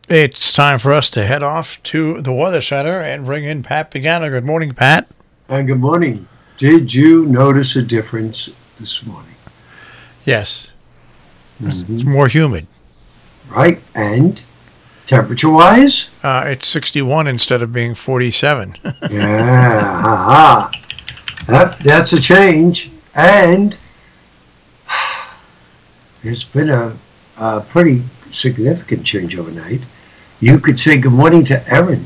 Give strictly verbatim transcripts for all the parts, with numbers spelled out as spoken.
It's time for us to head off to the Weather Center and bring in Pat Pagano. Good morning, Pat. And good morning. Did you notice a difference this morning? Yes. Mm-hmm. It's more humid. Right. And temperature-wise? Uh, it's sixty-one instead of being forty-seven. Yeah. Ha-ha. That, that's a change. And there's been a, a pretty significant change overnight. You could say good morning to Erin.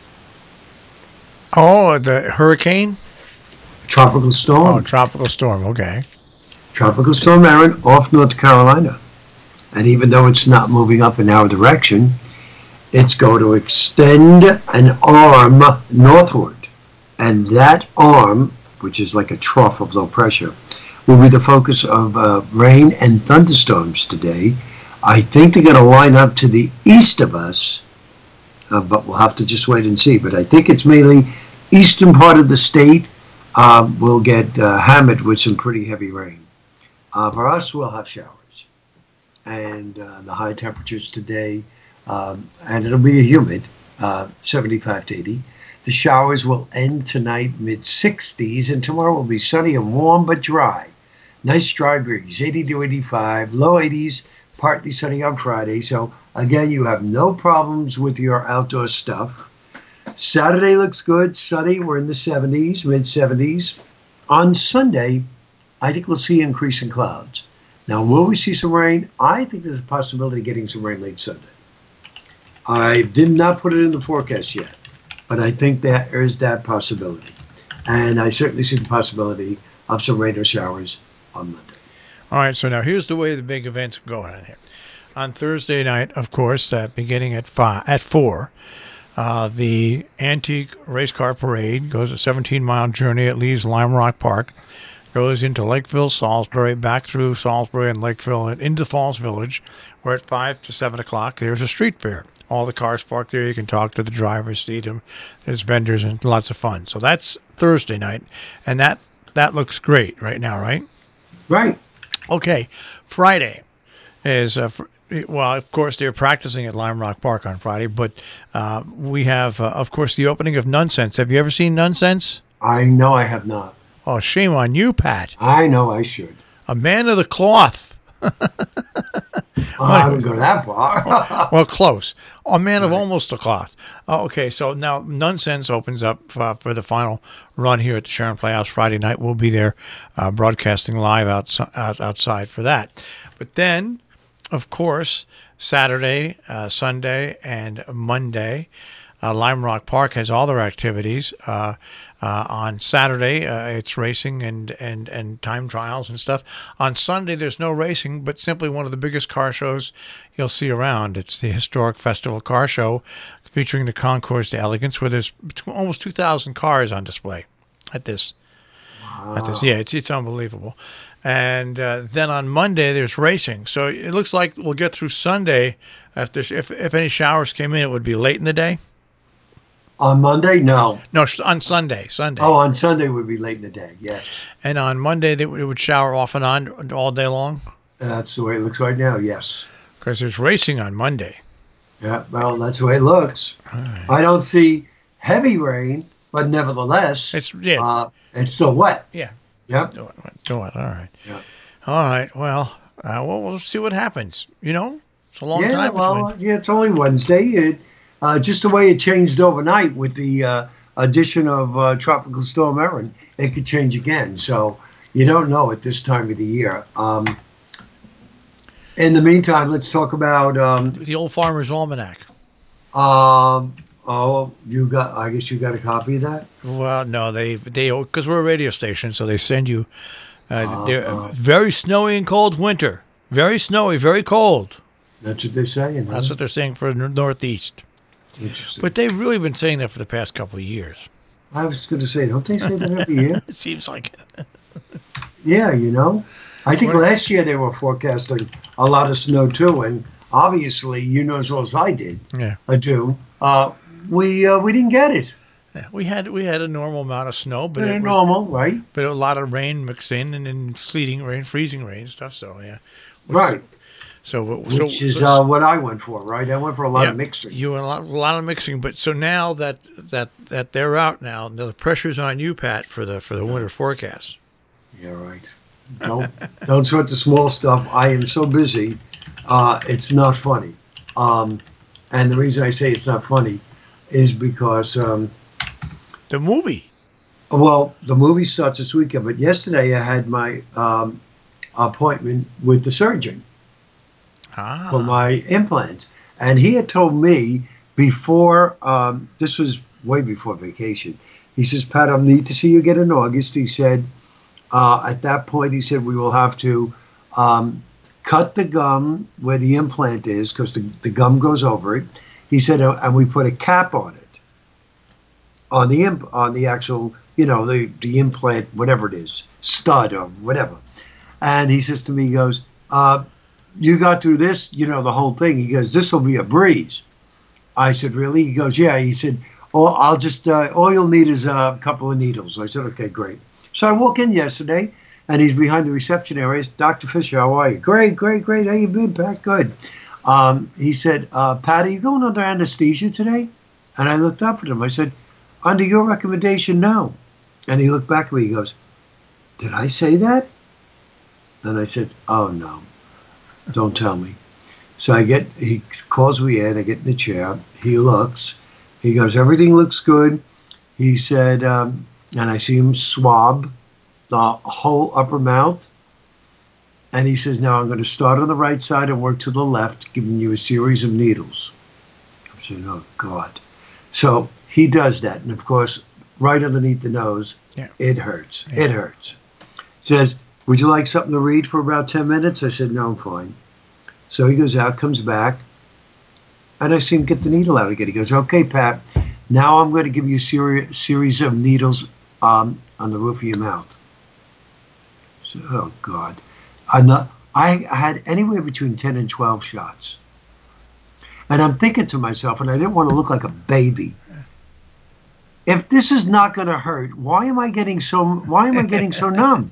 Oh, the hurricane? Tropical storm. Oh, tropical storm. Okay. Tropical storm Erin off North Carolina. And even though it's not moving up in our direction, it's going to extend an arm northward. And that arm, which is like a trough of low pressure, will be the focus of uh, rain and thunderstorms today. I think they're going to line up to the east of us, uh, but we'll have to just wait and see. But I think it's mainly eastern part of the state uh, will get uh, hammered with some pretty heavy rain. Uh, for us, we'll have showers. And uh, the high temperatures today, um, and it'll be a humid, uh, seventy-five to eighty. The showers will end tonight mid sixties, and tomorrow will be sunny and warm but dry. Nice dry breeze, eighty to eighty-five, low eighties, partly sunny on Friday. So again, you have no problems with your outdoor stuff. Saturday looks good, sunny. We're in the seventies, mid seventies. On Sunday, I think we'll see increase in clouds. Now, will we see some rain? I think there's a possibility of getting some rain late Sunday. I did not put it in the forecast yet, but I think there is that possibility. And I certainly see the possibility of some rain or showers on Monday. All right, so now here's the way the big events are going on here. On Thursday night, of course, uh, beginning at five, at four, uh, the Antique Race Car Parade goes a seventeen-mile journey. It leaves Lime Rock Park, goes into Lakeville, Salisbury, back through Salisbury and Lakeville, and into Falls Village, where at five to seven o'clock there's a street fair. All the cars parked there. You can talk to the drivers, see them. There's vendors and lots of fun. So that's Thursday night, and that, that looks great right now, right? Right. Okay, Friday is, uh, well, of course, they're practicing at Lime Rock Park on Friday, but uh, we have, uh, of course, the opening of Nonsense. Have you ever seen Nonsense? I know I have not. Oh, shame on you, Pat. I know I should. A man of the cloth. Oh, I wouldn't go that far. Well, close. A man right. of almost the cloth. Oh, okay, so now Nonsense opens up uh, for the final run here at the Sharon Playhouse Friday night. We'll be there uh, broadcasting live outs- out, outside for that. But then, of course, Saturday, uh, Sunday, and Monday, uh, Lime Rock Park has all their activities. Uh, uh, on Saturday, uh, it's racing and, and, and time trials and stuff. On Sunday, there's no racing, but simply one of the biggest car shows you'll see around. It's the Historic Festival Car Show featuring the Concours d'Elegance, where there's almost two thousand cars on display at this. Wow. At this. Yeah, it's, it's unbelievable. And uh, then on Monday, there's racing. So it looks like we'll get through Sunday. After, if, if any showers came in, it would be late in the day. On Monday? No. No, on Sunday. Sunday. Oh, on Sunday would be late in the day, yes. And on Monday, they, it would shower off and on all day long? That's the way it looks right now, yes. Because there's racing on Monday. Yeah, well, that's the way it looks. Right. I don't see heavy rain, but nevertheless, it's yeah, uh, it's still wet. Yeah. Yep. It's still wet. It's still wet. All right. Yeah. All right. Well, uh, well, we'll see what happens. You know, it's a long yeah, time. Well, between. yeah, it's only Wednesday. It, uh, just the way it changed overnight with the uh, addition of uh, Tropical Storm Erin, it could change again. So you don't know at this time of the year. Um, in the meantime, let's talk about um, the Old Farmer's Almanac. Um. Oh, you got? I guess you got a copy of that. Well, no, they they because we're a radio station, so they send you. Uh, uh, very snowy and cold winter. Very snowy, very cold. That's what they're saying. That's huh? what they're saying for the Northeast. Interesting. But they've really been saying that for the past couple of years. I was going to say, don't they say that every year? It seems like it. Yeah, you know. I think what? last year they were forecasting a lot of snow too, and obviously, you know as well as I did. Yeah. I do. Uh, we uh, we didn't get it. Yeah, we had we had a normal amount of snow, but Very it was, normal, right? But a lot of rain mixed in, and then sleeting rain, freezing rain stuff. So yeah, which, Right. So, so which is so, uh, what I went for, right? I went for a lot yeah, of mixing. You a lot, a lot of mixing, but so now that that that they're out now, the pressure's on you, Pat, for the for the winter forecast. Yeah, right. Don't don't sweat the small stuff. I am so busy. Uh, it's not funny. Um, and the reason I say it's not funny is because um, the movie. Well, the movie starts this weekend, but yesterday I had my um, appointment with the surgeon ah. for my implants. And he had told me before, um, this was way before vacation, he says, Pat, I need to see you again in August. He said, uh, at that point, he said, we will have to um, cut the gum where the implant is because the, the gum goes over it. He said, uh, and we put a cap on it, on the imp- on the actual, you know, the, the implant, whatever it is, stud or whatever. And he says to me, he goes, uh, you got through this, you know, the whole thing. He goes, this will be a breeze. I said, really? He goes, yeah. He said, oh, I'll just, uh, all you'll need is a couple of needles. I said, okay, great. So I walk in yesterday, and he's behind the reception area. Doctor Fisher, how are you? Great, great, great. How you been, Pat? Good. Um, he said, uh, Pat, are you going under anesthesia today? And I looked up at him. I said, under your recommendation, no. And he looked back at me. He goes, did I say that? And I said, oh, no. Don't tell me. So I get, he calls me in. I get in the chair. He looks. He goes, everything looks good. He said, um, and I see him swab the whole upper mouth. And he says, now I'm going to start on the right side and work to the left, giving you a series of needles. I said, oh, God. So he does that. And, of course, right underneath the nose, yeah. it hurts. Yeah. It hurts. Says, would you like something to read for about ten minutes? I said, no, I'm fine. So he goes out, comes back, and I see him get the needle out again. He goes, okay, Pat, now I'm going to give you a seri- series of needles um, on the roof of your mouth. I said, oh, God. I'm not, I had anywhere between ten and twelve shots. And I'm thinking to myself, and I didn't want to look like a baby, if this is not going to hurt, why am I getting so why am I getting so numb?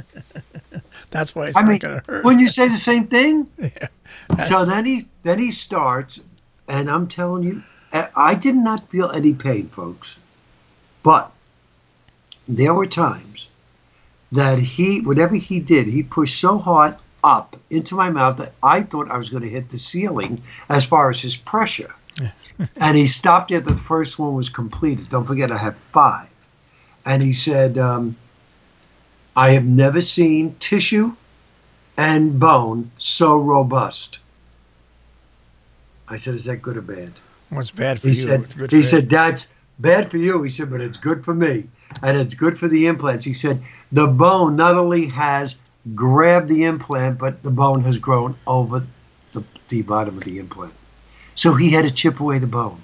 That's why it's I not mean, going to hurt. Wouldn't you say the same thing? Yeah. So then he then he starts, and I'm telling you, I did not feel any pain, folks. But there were times that he, whatever he did, he pushed so hard up into my mouth that I thought I was going to hit the ceiling as far as his pressure. And he stopped after the first one was completed. Don't forget, I have five. And he said, um, I have never seen tissue and bone so robust. I said, is that good or bad? What's bad for he you? Said, What's good he for said, you? that's bad for you. He said, but it's good for me. And it's good for the implants. He said, the bone not only has grabbed the implant, but the bone has grown over the, the bottom of the implant. So he had to chip away the bone.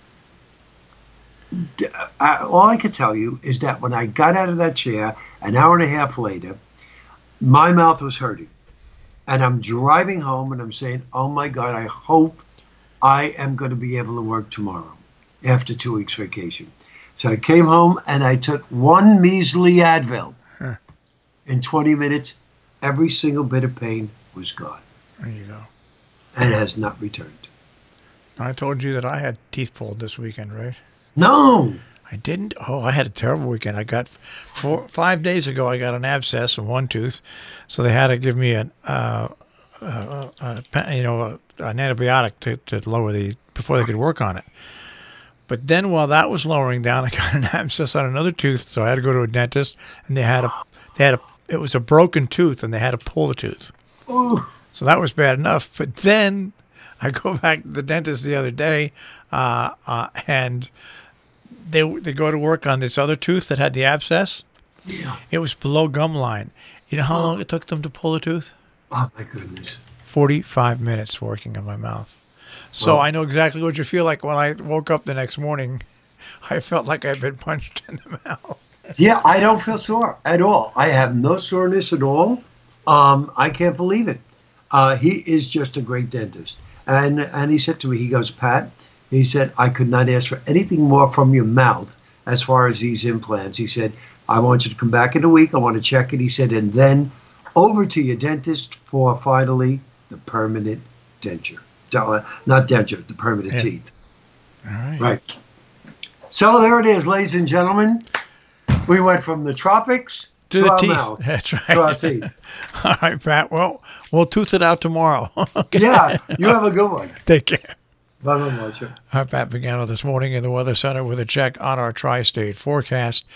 I, all I could tell you is that when I got out of that chair, an hour and a half later, my mouth was hurting. And I'm driving home and I'm saying, oh my God, I hope I am going to be able to work tomorrow after two weeks vacation. So I came home and I took one measly Advil. Huh. In twenty minutes, every single bit of pain was gone. There you go. And has not returned. I told you that I had teeth pulled this weekend, right? No. I didn't. Oh, I had a terrible weekend. I got four, five days ago. I got an abscess in one tooth, so they had to give me an, uh, uh, uh, you know, a, an antibiotic to, to lower the before they could work on it. But then, while that was lowering down, I got an abscess on another tooth, so I had to go to a dentist, and they had a, they had a, it was a broken tooth, and they had to pull the tooth. Ooh. So that was bad enough. But then I go back to the dentist the other day, uh, uh, and they they go to work on this other tooth that had the abscess. Yeah. It was below gum line. You know how long it took them to pull the tooth? Oh, my goodness. forty-five minutes working on my mouth. So well, I know exactly what you feel like when I woke up the next morning. I felt like I'd been punched in the mouth. Yeah, I don't feel sore at all. I have no soreness at all. Um, I can't believe it. Uh, he is just a great dentist. And and he said to me, he goes, Pat, he said, I could not ask for anything more from your mouth as far as these implants. He said, I want you to come back in a week. I want to check it. He said, and then over to your dentist for finally the permanent denture. Uh, Not denture, the permanent Yeah. teeth. All right. Right. So there it is, ladies and gentlemen. We went from the tropics To to, the our teeth. mouth, That's right. to our teeth. All right, Pat. Well, we'll tooth it out tomorrow. Okay. Yeah, you have a good one. Take care. Bye-bye, Marcia. I'm Pat Pagano this morning in the Weather Center with a check on our tri-state forecast.